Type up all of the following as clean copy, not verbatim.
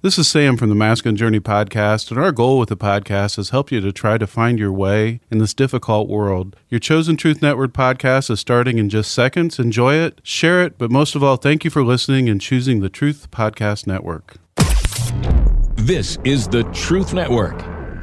This is Sam from the Masculine Journey podcast, and our goal with the podcast is help you to try to find your way in this difficult world. Your Chosen Truth Network podcast is starting in just seconds. Enjoy it, share it, but most of all, thank you for listening and choosing the Truth Podcast Network. This is the Truth Network.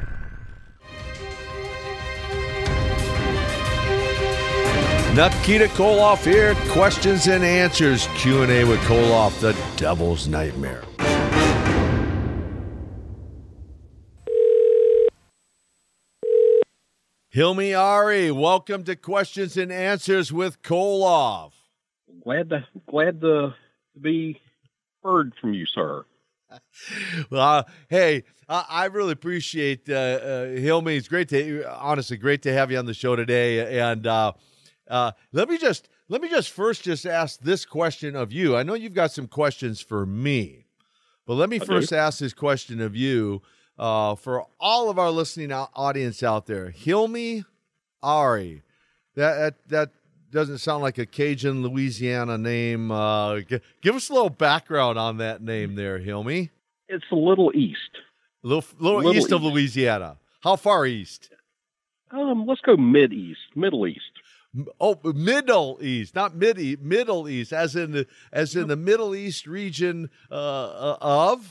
Nikita Koloff here. Questions and answers. Q&A with Koloff, the devil's nightmare. Hilmi Ari, welcome to Questions and Answers with Koloff. Glad to be heard from you, sir. Well, hey, I really appreciate Hilmi. It's great to have you on the show today. And let me just first ask this question of you. I know you've got some questions for me, but let me first ask this question of you for all of our listening audience out there. Hilmi Ari, that doesn't sound like a Cajun, Louisiana name. Give us a little background on that name there, Hilmi. It's a little east. Little east of Louisiana. How far east? Let's go Middle East. Oh, Middle East, not Middle East, as in the Middle East region of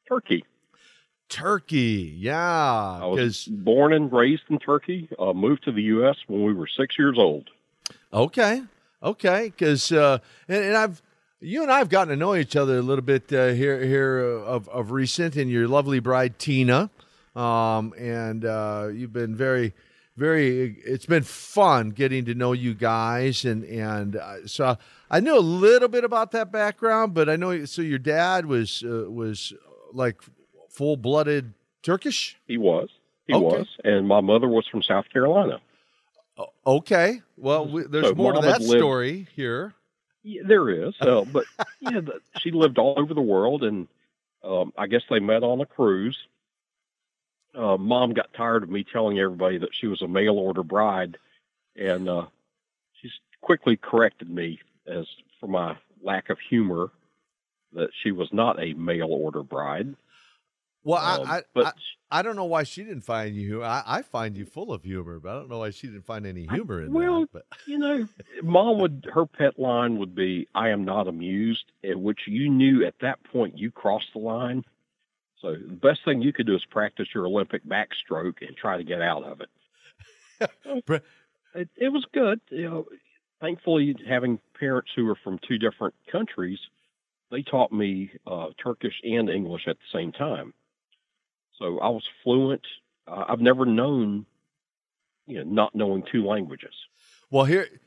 Turkey, yeah. I was born and raised in Turkey. Moved to the U.S. when we were 6 years old. Okay, because you and I have gotten to know each other a little bit here of recent, and your lovely bride Tina, and you've been very. It's been fun getting to know you guys, and so I knew a little bit about that background, but I know so your dad was like full-blooded Turkish. He was, and my mother was from South Carolina. Okay, well, there's more to that story here. Yeah, there is, but yeah, she lived all over the world, and I guess they met on a cruise. Mom got tired of me telling everybody that she was a mail-order bride, and she's quickly corrected me as for my lack of humor that she was not a mail-order bride. Well, I don't know why she didn't find you. I find you full of humor, but I don't know why she didn't find any humor in that. But. Mom her pet line would be, "I am not amused," which you knew at that point you crossed the line. So the best thing you could do is practice your Olympic backstroke and try to get out of it. It was good. Thankfully, having parents who were from two different countries, they taught me Turkish and English at the same time. So I was fluent. I've never known, not knowing two languages. Well,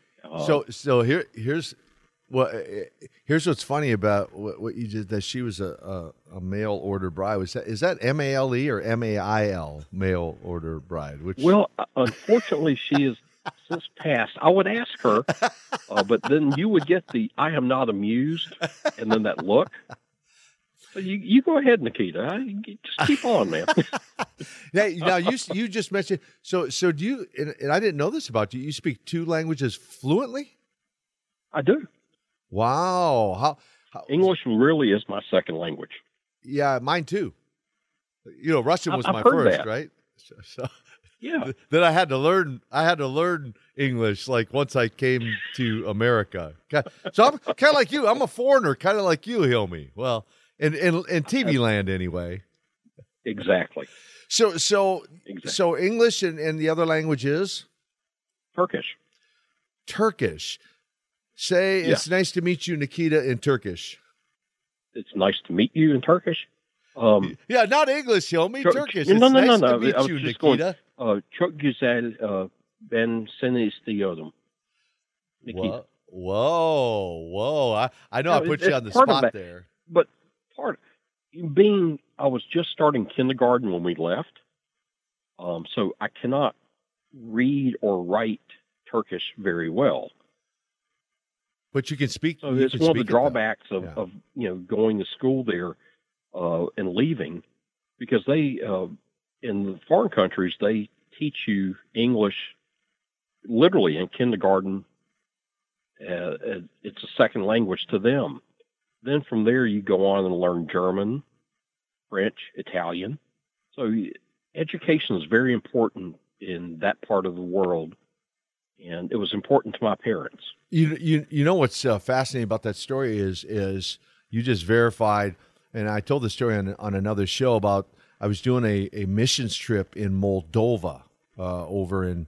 here's what's funny about what you did, that she was a mail order bride. Is that MALE or MAIL, mail order bride? Well, unfortunately, she is since passed. I would ask her, but then you would get the "I am not amused," and then that look. So you go ahead, Nikita. Just keep on, man. Yeah. Now you just mentioned so do you? And I didn't know this about you. You speak two languages fluently? I do. Wow. How English really is my second language. Yeah, mine too. Russian was my heard first, that. right? So yeah. Then I had to learn English like once I came to America. So I'm kind of like you. I'm a foreigner, kind of like you, Hilmi. Well, in TV land anyway. Exactly. So English and the other language is Turkish. Say, yeah. It's nice to meet you, Nikita, in Turkish. It's nice to meet you in Turkish. Yeah, not English, Hilmi, Turkish. It's No. nice to meet you, Nikita. Çok güzel ben seni istiyordum. Nikita. Whoa. I know I put you on the spot there. But I was just starting kindergarten when we left, so I cannot read or write Turkish very well. But you can speak. So it's one of the drawbacks of going to school there and leaving, because they in the foreign countries they teach you English literally in kindergarten. It's a second language to them. Then from there you go on and learn German, French, Italian. So education is very important in that part of the world, and it was important to my parents. You know what's fascinating about that story is you just verified, and I told the story on another show about I was doing a missions trip in Moldova over in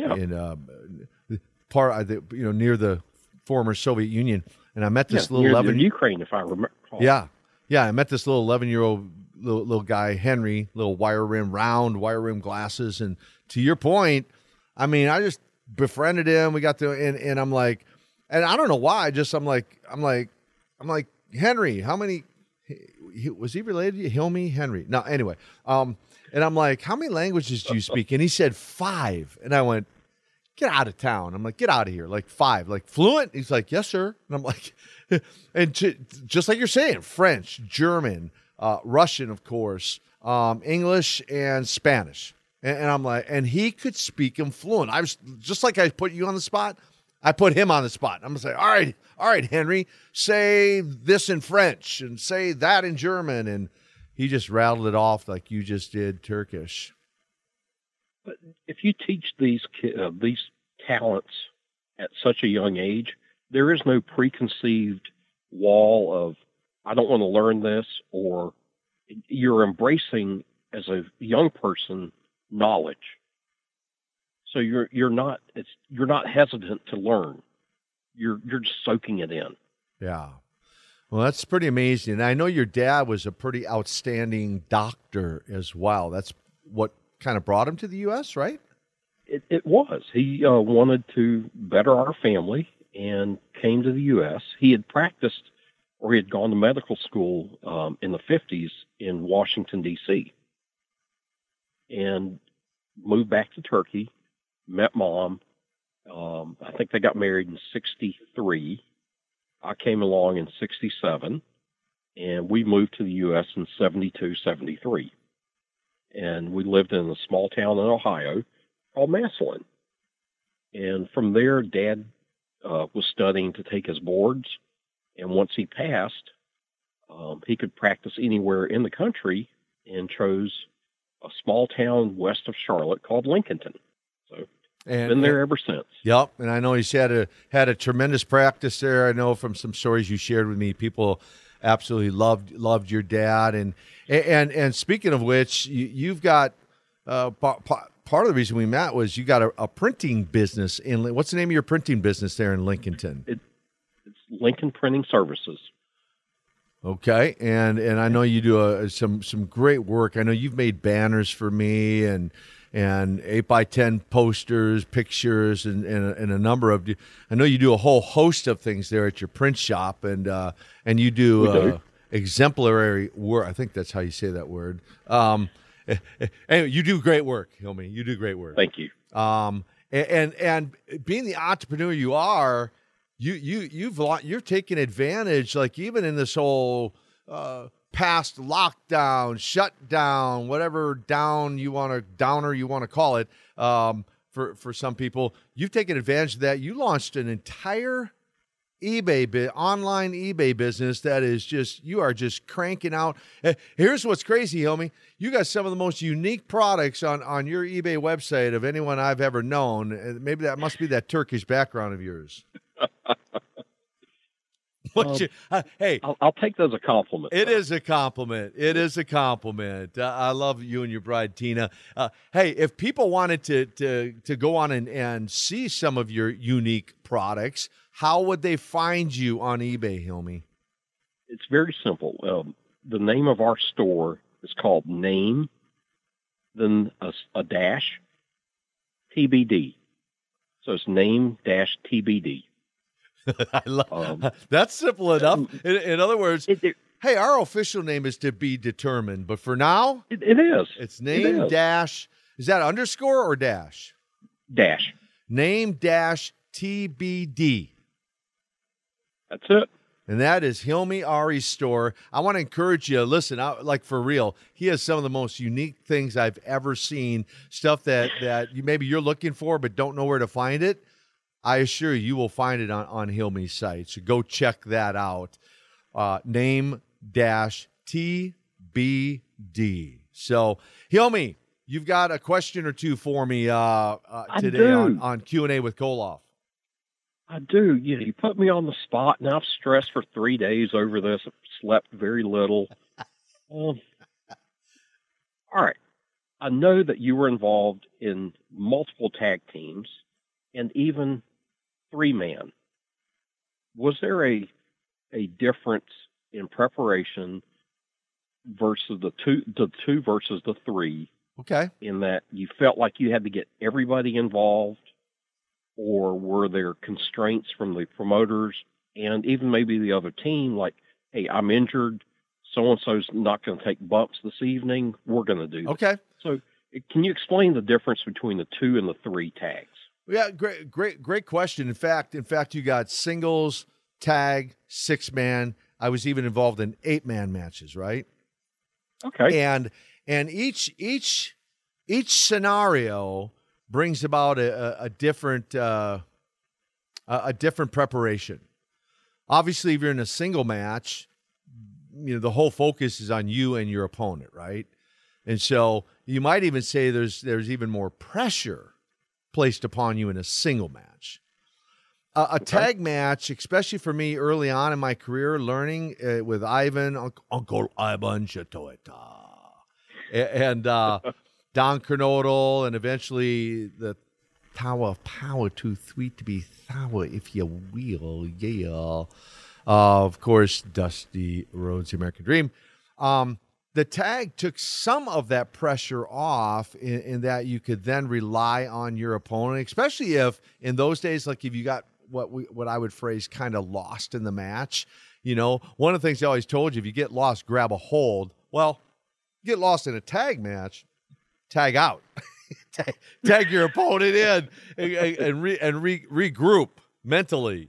near the former Soviet Union, and I met this little 11 Ukraine, if I remember. Yeah, I met this little 11-year-old little guy, Henry, little round wire rim glasses, and to your point, I mean, I just befriended him. We got to, and I'm like, and I don't know why. I'm like, Henry, how many? Was he related to you? Hilmy Henry? No, anyway. And I'm like, how many languages do you speak? And he said 5. And I went, get out of town. I'm like, get out of here. Like 5, like fluent. He's like, yes, sir. And I'm like, and just like you're saying, French, German, Russian, of course, English, and Spanish. And I'm like, and he could speak them fluent. I was just like I put you on the spot. I put him on the spot. I'm gonna say, all right, Henry, say this in French and say that in German, and he just rattled it off like you just did Turkish. But if you teach these talents at such a young age, there is no preconceived wall of I don't want to learn this, or you're embracing as a young person knowledge. So you're not hesitant to learn. You're just soaking it in. Yeah. Well, that's pretty amazing. And I know your dad was a pretty outstanding doctor as well. That's what kind of brought him to the U.S., right? It was. He wanted to better our family and came to the U.S. He had practiced, or he had gone to medical school in the 50s in Washington, D.C., and moved back to Turkey, met Mom. I think they got married in 63. I came along in 67, and we moved to the U.S. in 72, 73. And we lived in a small town in Ohio called Massillon. And from there, Dad was studying to take his boards. And once he passed, he could practice anywhere in the country and chose a small town west of Charlotte called Lincolnton. So been there ever since. Yep, and I know he's had a tremendous practice there. I know from some stories you shared with me, people absolutely loved your dad. And speaking of which, you've got part of the reason we met was you got a printing business in. What's the name of your printing business there in Lincolnton? It's Lincoln Printing Services. Okay, and I know you do some great work. I know you've made banners for me and 8x10 posters, pictures, and a number of. I know you do a whole host of things there at your print shop, and you do exemplary work. I think that's how you say that word. Anyway, you do great work, Hilmy. You do great work. Thank you. And being the entrepreneur you are. You're taking advantage, like even in this whole past lockdown, shutdown, whatever downer you want to call it, for some people, you've taken advantage of that. You launched an entire online eBay business that is you are just cranking out. Here's what's crazy, Hilmy. You got some of the most unique products on your eBay website of anyone I've ever known. Maybe that must be that Turkish background of yours. Hey, I'll take that as a compliment. It is a compliment. It is a compliment. I love you and your bride, Tina. Hey, if people wanted to go on and see some of your unique products, how would they find you on eBay, Hilmy? It's very simple. The name of our store is called Name, then a dash, TBD. So it's Name-TBD. I love that's simple enough. In other words, hey, our official name is to be determined, but for now, it is. It's name dash. Is that underscore or dash? Dash. Name dash TBD. That's it. And that is Hilmy Ari's store. I want to encourage you. Listen, like for real, he has some of the most unique things I've ever seen. Stuff that maybe you're looking for but don't know where to find it. I assure you will find it on Hilmy's site. So go check that out. Name-TBD. So, Hilmy, you've got a question or two for me today do. on Q&A with Koloff. I do. You put me on the spot, and I've stressed for 3 days over this. I've slept very little. All right. I know that you were involved in multiple tag teams and even 3-man. Was there a difference in preparation versus the two versus the 3? Okay. In that you felt like you had to get everybody involved, or were there constraints from the promoters and even maybe the other team, like, hey, I'm injured, so-and-so's not going to take bumps this evening, we're going to do this. Okay. So can you explain the difference between the 2 and the 3 tags? Yeah, great question. In fact, you got singles, tag, 6-man. I was even involved in 8-man matches, right? Okay. And each scenario brings about a different preparation. Obviously, if you're in a single match, the whole focus is on you and your opponent, right? And so you might even say there's even more pressure placed upon you in a single match. A tag match, especially for me early on in my career, learning with Ivan, Uncle Ivan Chatoeta, and Don Kernodle, and eventually the Tower of Power, too sweet to be sour, if you will. Yeah. Of course, Dusty Rhodes, the American Dream. The tag took some of that pressure off in that you could then rely on your opponent, especially if in those days, like if you got what I would phrase kind of lost in the match. One of the things I always told you, if you get lost, grab a hold. Well, get lost in a tag match, tag out. tag your opponent in and regroup mentally,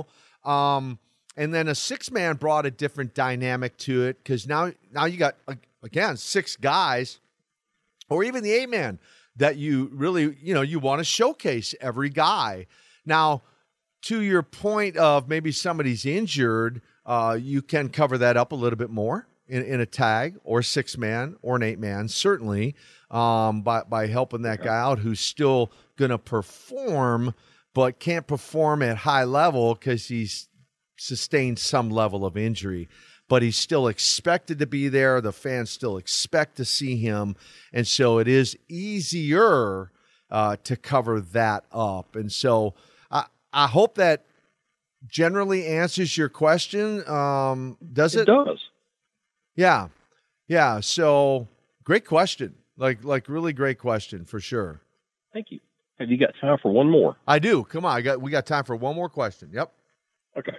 and then a 6-man brought a different dynamic to it, because now you got, again, 6 guys, or even the 8-man that you really, you want to showcase every guy. Now, to your point of maybe somebody's injured, you can cover that up a little bit more in a tag or 6-man or an 8-man, certainly, by helping that guy out who's still going to perform, but can't perform at high level because he's sustained some level of injury. But he's still expected to be there. The fans still expect to see him. And so it is easier to cover that up. And so I hope that generally answers your question. Does it? It does. Yeah. Yeah. So great question. Like really great question for sure. Thank you. Have you got time for one more? I do. Come on. We got time for one more question. Yep. Okay.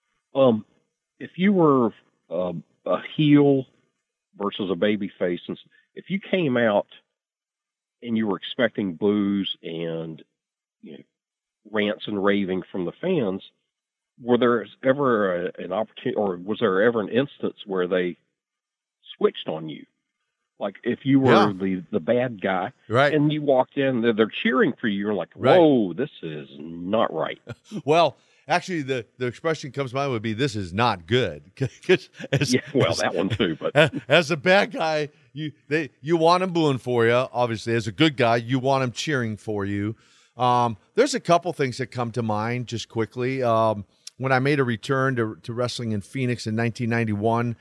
If you were a heel versus a baby face, and if you came out and you were expecting boos and rants and raving from the fans, were there ever an opportunity, or was there ever an instance where they switched on you? Like if you were the bad guy, right, and you walked in, they're cheering for you, you're like, whoa, right, this is not right. Well, actually, the expression comes to mind would be, "This is not good." That one too. But as a bad guy, you want them booing for you. Obviously, as a good guy, you want them cheering for you. There's a couple things that come to mind just quickly. When I made a return to wrestling in Phoenix in 1991,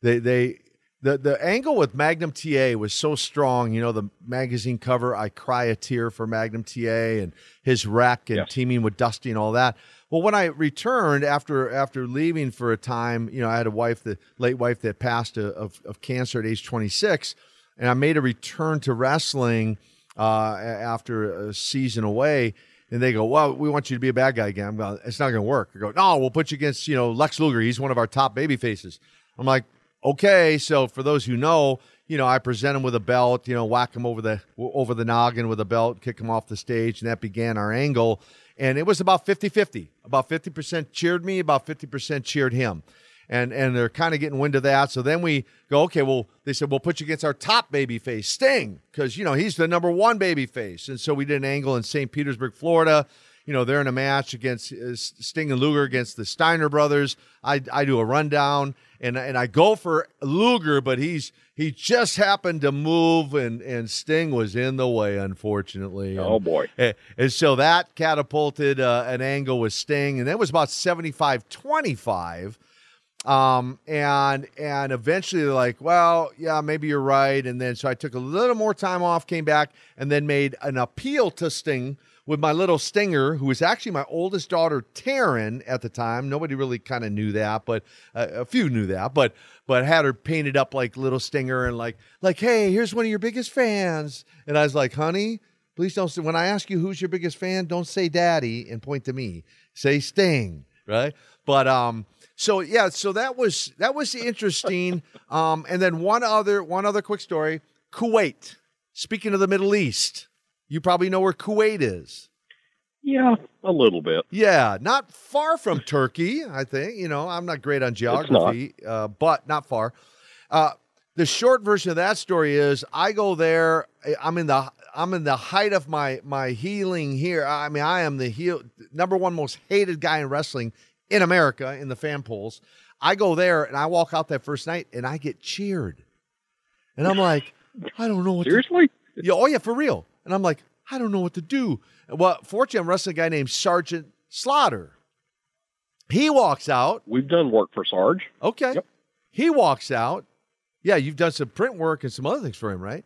the angle with Magnum TA was so strong. The magazine cover, I cry a tear for Magnum TA and his wreck and teaming with Dusty and all that. Well, when I returned after leaving for a time, I had a late wife that passed of cancer at age 26, and I made a return to wrestling after a season away. And they go, "Well, we want you to be a bad guy again." I'm going, "It's not going to work." I go, "No, we'll put you against Lex Luger. He's one of our top baby faces." I'm like, "Okay." So for those who know, I present him with a belt, whack him over the noggin with a belt, kick him off the stage, and that began our angle. And it was about 50-50. About 50% cheered me, about 50% cheered him. And they're kind of getting wind of that. So then we go, okay, well, they said, we'll put you against our top baby face, Sting, because, he's the number 1 baby face. And so we did an angle in St. Petersburg, Florida, they're in a match against Sting and Luger against the Steiner brothers. I do a rundown and I go for Luger, but he just happened to move and Sting was in the way, unfortunately. Oh boy. And so that catapulted an angle with Sting, and that was about 75-25. And eventually they're like, well, yeah, maybe you're right. And then, so I took a little more time off, came back, and then made an appeal to Sting with my little Stinger, who was actually my oldest daughter, Taryn, at the time. Nobody really kind of knew that, but a few knew that, but had her painted up like little Stinger and like, hey, here's one of your biggest fans. And I was like, honey, please don't say, when I ask you who's your biggest fan, don't say daddy and point to me. Say Sting, right? But, so that was interesting. And then one other quick story. Kuwait. Speaking of the Middle East, you probably know where Kuwait is. Yeah, a little bit. Yeah, not far from Turkey, I think. I'm not great on geography, but not far. The short version of that story is I go there. I'm in the height of my healing here. I mean, I am the number one most hated guy in wrestling in America in the fan polls. I go there and I walk out that first night and I get cheered. And I'm like, I don't know what Seriously? Oh yeah, for real. And I'm like, I don't know what to do. Well, fortunately, I'm wrestling a guy named Sergeant Slaughter. He walks out. We've done work for Sarge. Okay. Yep. He walks out. Yeah, you've done some print work and some other things for him, right?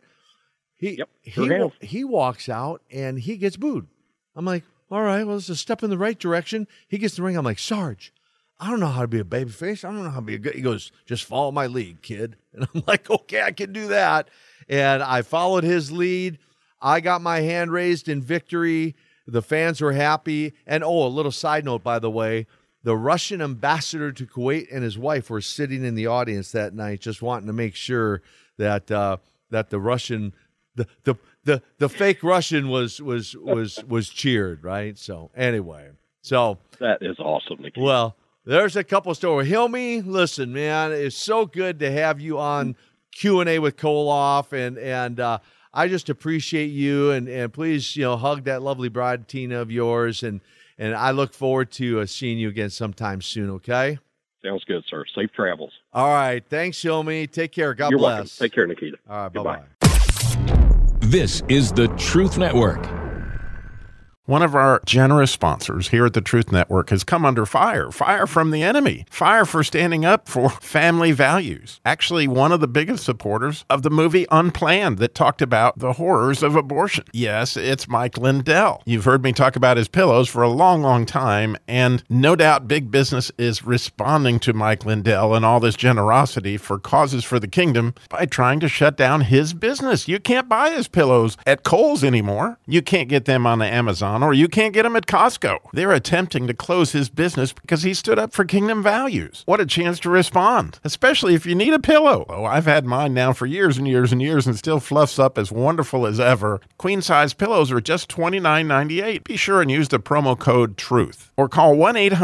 He walks out and he gets booed. I'm like, all right, well, it's a step in the right direction. He gets in the ring. I'm like, Sarge, I don't know how to be a babyface. I don't know how to be a good. He goes, just follow my lead, kid. And I'm like, okay, I can do that. And I followed his lead. I got my hand raised in victory. The fans were happy. And a little side note, by the way, the Russian ambassador to Kuwait and his wife were sitting in the audience that night, just wanting to make sure that that the Russian, the fake Russian was cheered, right? So anyway, that is awesome, Nikita. Well, there's a couple of stories. Hilmy, listen, man, it's so good to have you on Q&A with Koloff, and I just appreciate you, and please, hug that lovely bride, Tina, of yours, and I look forward to seeing you again sometime soon, okay? Sounds good, sir. Safe travels. All right. Thanks, Hilmy. Take care. God You're bless. Welcome. Take care, Nikita. All right. Goodbye. Bye-bye. This is the Truth Network. One of our generous sponsors here at the Truth Network has come under fire. Fire from the enemy. Fire for standing up for family values. Actually, one of the biggest supporters of the movie Unplanned that talked about the horrors of abortion. Yes, it's Mike Lindell. You've heard me talk about his pillows for a long, long time, and no doubt big business is responding to Mike Lindell and all this generosity for causes for the kingdom by trying to shut down his business. You can't buy his pillows at Kohl's anymore. You can't get them on the Amazon, or you can't get them at Costco. They're attempting to close his business because he stood up for kingdom values. What a chance to respond, especially if you need a pillow. Oh, I've had mine now for years and years and years and still fluffs up as wonderful as ever. Queen size pillows are just $29.98. Be sure and use the promo code TRUTH or call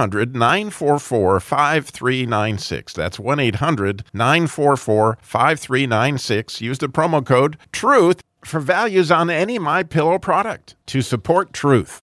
1-800-944-5396. That's 1-800-944-5396. Use the promo code TRUTH for values on any MyPillow product to support truth.